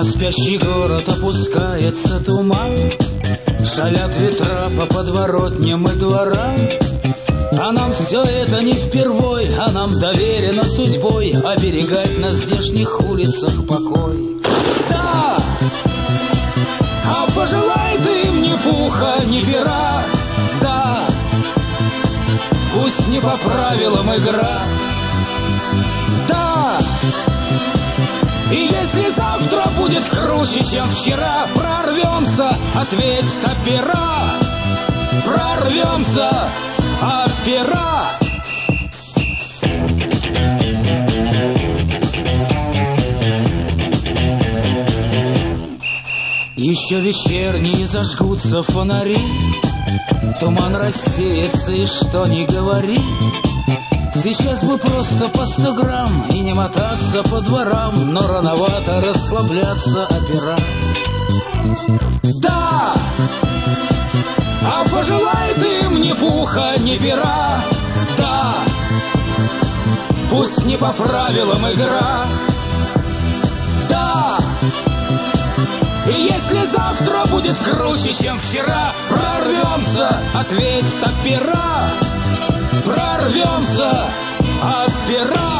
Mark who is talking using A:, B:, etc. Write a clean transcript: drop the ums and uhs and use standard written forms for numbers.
A: спящий город опускается туман, шалят ветра по подворотням и дворам. А нам все это не впервой, а нам доверено судьбой оберегать на здешних улицах покой. Да! А пожелай ты им ни пуха, ни пера. Да! Пусть не по правилам игра. Да! И если завтра будет круче, чем вчера, прорвемся, ответь опера. Прорвемся, опера. Еще вечерние зажгутся фонари, туман рассеется, и что ни говори, сейчас бы просто по 100 грамм и не мотаться по дворам, но рановато расслабляться, опера. Да! А пожелай ты им ни пуха, ни пера. Да! Пусть не по правилам игра. Да! И если завтра будет круче, чем вчера, прорвемся, ответь опера. Прорвемся, опера.